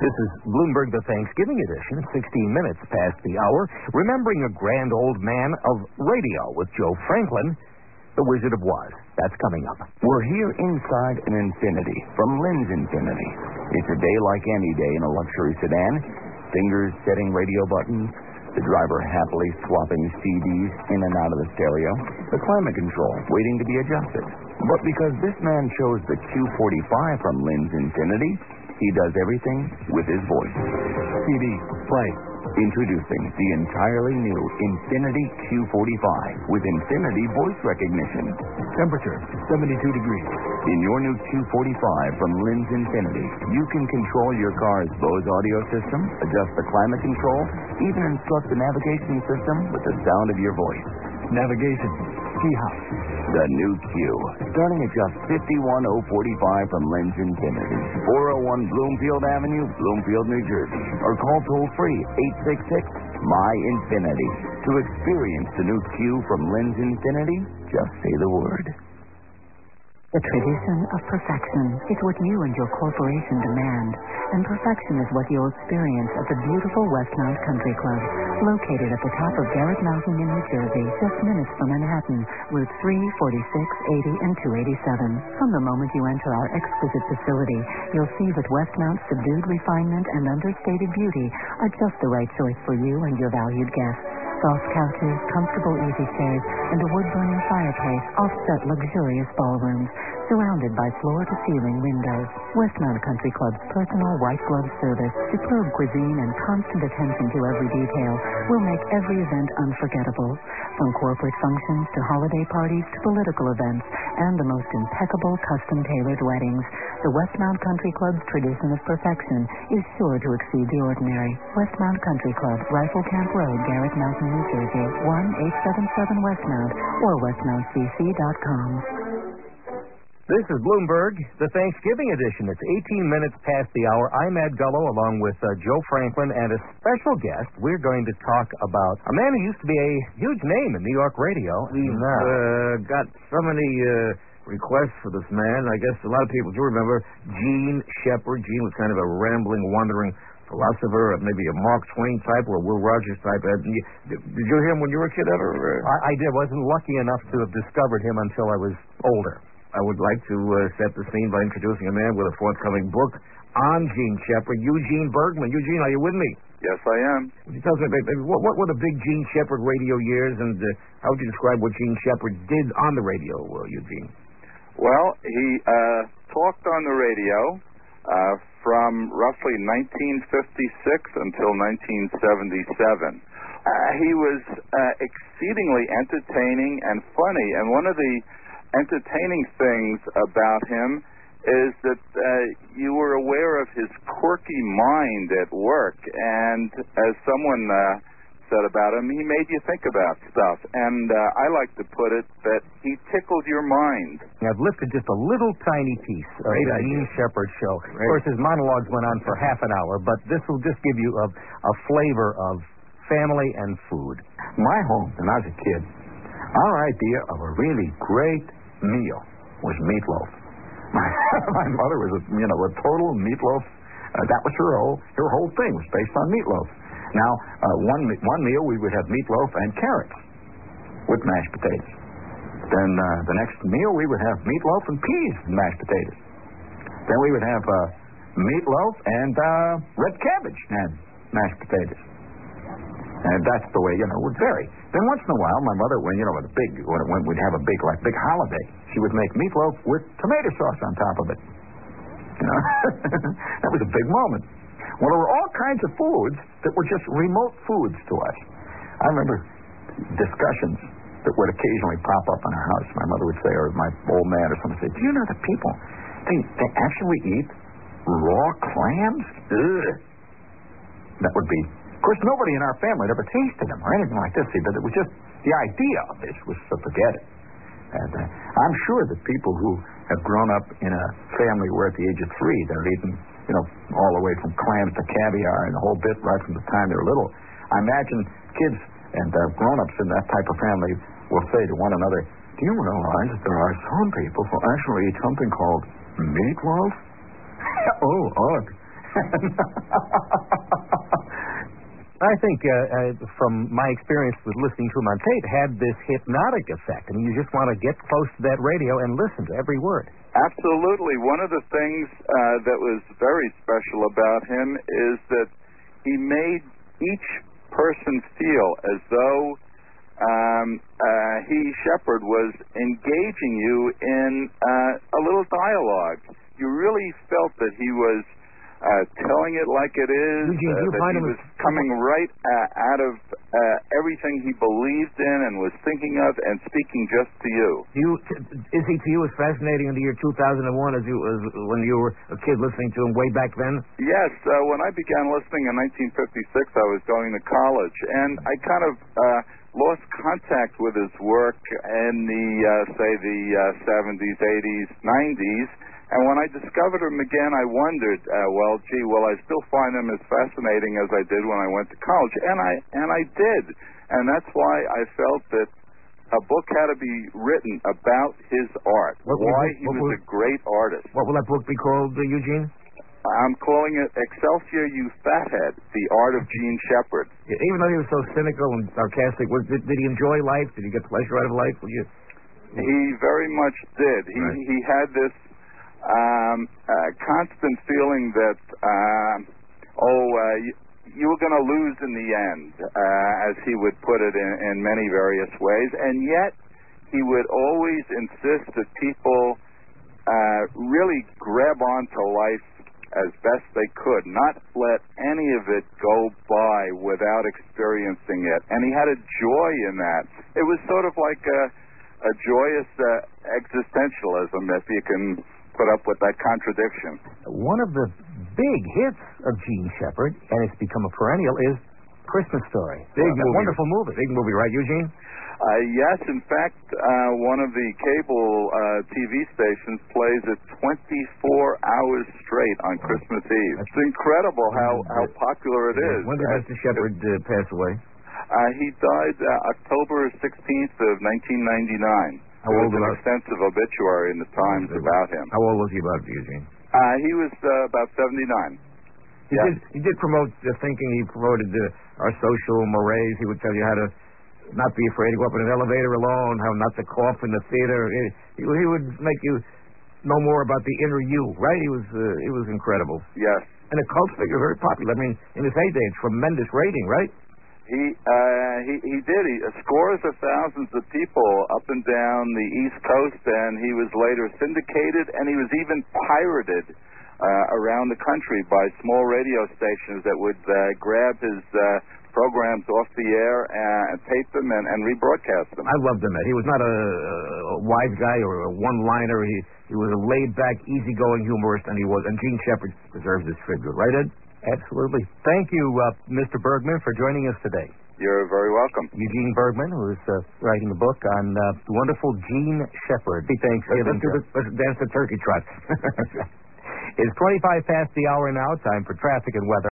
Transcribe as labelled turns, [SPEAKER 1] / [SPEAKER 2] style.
[SPEAKER 1] This is Bloomberg, the Thanksgiving edition, 16 minutes past the hour. Remembering a grand old man of radio with Joe Franklin, the Wizard of Woz. That's coming up.
[SPEAKER 2] We're here inside an Infiniti from Lynn's Infiniti. It's a day like any day in a luxury sedan. Fingers setting radio buttons. The driver happily swapping CDs in and out of the stereo. The climate control waiting to be adjusted. But because this man chose the Q45 from Lynn's Infiniti, he does everything with his voice.
[SPEAKER 1] CD, play.
[SPEAKER 2] Introducing the entirely new Infiniti Q45 with Infiniti voice recognition.
[SPEAKER 1] Temperature, 72 degrees.
[SPEAKER 2] In your new Q45 from Lynn's Infiniti, you can control your car's Bose audio system, adjust the climate control, even instruct the navigation system with the sound of your voice.
[SPEAKER 1] Navigation, key house.
[SPEAKER 2] The new Q, starting at just $51,045 from Lynn's Infiniti. 401 Bloomfield Avenue, Bloomfield, New Jersey. Or call toll-free 866-MY-INFINITI. To experience the new Q from Lynn's Infiniti, just say the word.
[SPEAKER 3] The tradition of perfection is what you and your corporation demand, and perfection is what you'll experience at the beautiful Westmount Country Club, located at the top of Garrett Mountain in New Jersey, just minutes from Manhattan, routes 3, 46, 80, and 287. From the moment you enter our exquisite facility, you'll see that Westmount's subdued refinement and understated beauty are just the right choice for you and your valued guests. Soft couches, comfortable easy chairs, and a wood-burning fireplace offset luxurious ballrooms, surrounded by floor-to-ceiling windows. Westmount Country Club's personal white glove service, superb cuisine, and constant attention to every detail will make every event unforgettable. From corporate functions to holiday parties to political events and the most impeccable custom-tailored weddings, the Westmount Country Club's tradition of perfection is sure to exceed the ordinary. Westmount Country Club, Rifle Camp Road, Garrett Mountain, New Jersey, 1-877 Westmount or westmountcc.com.
[SPEAKER 1] This is Bloomberg, the Thanksgiving edition. It's 18 minutes past the hour. I'm Ed Gullo, along with Joe Franklin, and a special guest. We're going to talk about a man who used to be a huge name in New York radio.
[SPEAKER 4] We've got so many requests for this man. I guess a lot of people do remember Gene Shepard. Gene was kind of a rambling, wandering philosopher, maybe a Mark Twain type or a Will Rogers type. Did you hear him when you were a kid, ever?
[SPEAKER 1] I did. Wasn't lucky enough to have discovered him until I was older.
[SPEAKER 4] I would like to set the scene by introducing a man with a forthcoming book on Gene Shepard, Eugene Bergman. Eugene, are you with me?
[SPEAKER 5] Yes, I am.
[SPEAKER 4] Would you tell us, what were the big Gene Shepard radio years, and how would you describe what Gene Shepard did on the radio, Eugene?
[SPEAKER 5] Well, he talked on the radio from roughly 1956 until 1977. He was exceedingly entertaining and funny, and one of the entertaining things about him is that you were aware of his quirky mind at work, and as someone said about him, he made you think about stuff, and I like to put it that he tickled your mind.
[SPEAKER 1] I've lifted just a little tiny piece of the Gene Shepard show. Of course, his monologues went on for half an hour, but this will just give you a flavor of family and food.
[SPEAKER 2] My home, when I was a kid, our idea of a really great meal was meatloaf. My mother was a total meatloaf. That was her whole thing was based on meatloaf. Now, one meal we would have meatloaf and carrots with mashed potatoes. Then the next meal we would have meatloaf and peas and mashed potatoes. Then we would have meatloaf and red cabbage and mashed potatoes. And that's the way, it would vary. Then once in a while, my mother, when we'd have a big holiday, she would make meatloaf with tomato sauce on top of it. That was a big moment. Well, there were all kinds of foods that were just remote foods to us. I remember discussions that would occasionally pop up in our house. My mother would say, or my old man or someone would say, do you know that people, they actually eat raw clams? Ugh. That would be... Of course, nobody in our family had ever tasted them or anything like this, but it was just the idea of this was to forget it. And I'm sure that people who have grown up in a family where at the age of 3 they're eating, all the way from clams to caviar and the whole bit right from the time they're little. I imagine kids and grown-ups in that type of family will say to one another, do you realize that there are some people who actually eat something called meatloaf? Oh, ugh.
[SPEAKER 1] I think, from my experience with listening to him on tape, had this hypnotic effect. I mean, you just want to get close to that radio and listen to every word.
[SPEAKER 5] Absolutely. One of the things that was very special about him is that he made each person feel as though Shepard, was engaging you in a little dialogue. You really felt that he was telling it like it is,
[SPEAKER 4] Eugene,
[SPEAKER 5] that he was coming right out of everything he believed in and was thinking of and speaking just to you.
[SPEAKER 4] Is he to you as fascinating in the year 2001 as when you were a kid listening to him way back then?
[SPEAKER 5] Yes. When I began listening in 1956, I was going to college, and I kind of lost contact with his work in the, say, the 70s, 80s, 90s. And when I discovered him again, I wondered, will I still find him as fascinating as I did when I went to college? And I did. And that's why I felt that a book had to be written about his art, why he was a great artist.
[SPEAKER 4] What will that book be called, Eugene?
[SPEAKER 5] I'm calling it Excelsior, You Fathead, The Art of Gene Shepard.
[SPEAKER 4] Even though he was so cynical and sarcastic, did he enjoy life? Did he get pleasure out of life?
[SPEAKER 5] He very much did. He had this constant feeling that, you were going to lose in the end, as he would put it in many various ways. And yet, he would always insist that people really grab onto life as best they could, not let any of it go by without experiencing it. And he had a joy in that. It was sort of like a joyous existentialism, if you can put up with that contradiction.
[SPEAKER 1] One of the big hits of Gene Shepard, and it's become a perennial, is Christmas Story.
[SPEAKER 4] Big movie.
[SPEAKER 1] Wonderful movie.
[SPEAKER 4] Big movie, right, Eugene?
[SPEAKER 5] Yes, in fact, one of the cable TV stations plays it 24 hours straight on Christmas Eve. It's incredible how popular it is.
[SPEAKER 4] When did Mr. Shepard pass away?
[SPEAKER 5] He died October 16th of 1999.
[SPEAKER 4] How old
[SPEAKER 5] was an extensive obituary in the Times about him.
[SPEAKER 4] How old was he about, Eugene?
[SPEAKER 5] He was about 79.
[SPEAKER 4] He did promote thinking. He promoted our social mores. He would tell you how to not be afraid to go up in an elevator alone, how not to cough in the theater. He would make you know more about the inner you, right? He was incredible.
[SPEAKER 5] Yes.
[SPEAKER 4] And a cult figure, very popular. I mean, in his heyday, tremendous rating, right?
[SPEAKER 5] He did. Scores of thousands of people up and down the East Coast, and he was later syndicated, and he was even pirated around the country by small radio stations that would grab his programs off the air and tape them and rebroadcast them.
[SPEAKER 4] I loved him, Ed. He was not a wise guy or a one-liner. He was a laid-back, easygoing humorist, and Gene Shepard deserves this tribute, right, Ed?
[SPEAKER 1] Absolutely. Thank you, Mr. Bergman, for joining us today.
[SPEAKER 5] You're very welcome.
[SPEAKER 1] Eugene Bergman, who's writing a book on the wonderful Gene Shepard. Happy Thanksgiving.
[SPEAKER 4] Let's dance the turkey trot.
[SPEAKER 1] It's 25 past the hour now. Time for traffic and weather.